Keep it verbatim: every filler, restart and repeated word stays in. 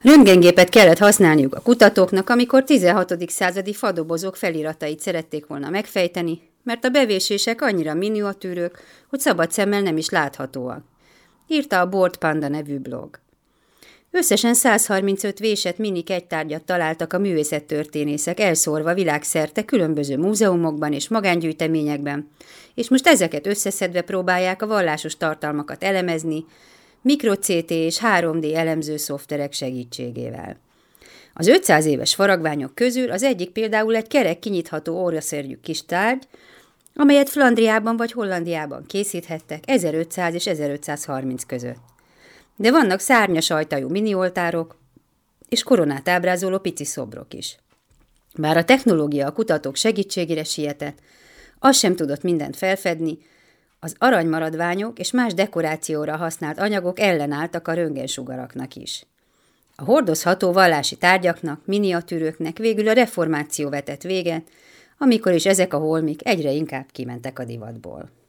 Röntgengépet kellett használniuk a kutatóknak, amikor tizenhatodik századi fadobozok feliratait szerették volna megfejteni, mert a bevésések annyira miniatűrök, hogy szabad szemmel nem is láthatóak. Írta a Bored Panda nevű blog. Összesen száz harmincöt vésett mini kegytárgyat találtak a művészettörténészek elszórva világszerte különböző múzeumokban és magángyűjteményekben, és most ezeket összeszedve próbálják a vallásos tartalmakat elemezni, mikro-cé té és három dé elemző szoftverek segítségével. Az ötszáz éves faragványok közül az egyik például egy kerek kinyitható óraszerű kis tárgy, amelyet Flandriában vagy Hollandiában készíthettek ezerötszáz és ezerötszázharminc között. De vannak szárnyas ajtajú minioltárok és koronát ábrázoló pici szobrok is. Bár a technológia a kutatók segítségére sietett, az sem tudott mindent felfedni, az aranymaradványok és más dekorációra használt anyagok ellenálltak a röntgensugaraknak is. A hordozható vallási tárgyaknak, miniatűröknek végül a reformáció vetett véget, amikor is ezek a holmik egyre inkább kimentek a divatból.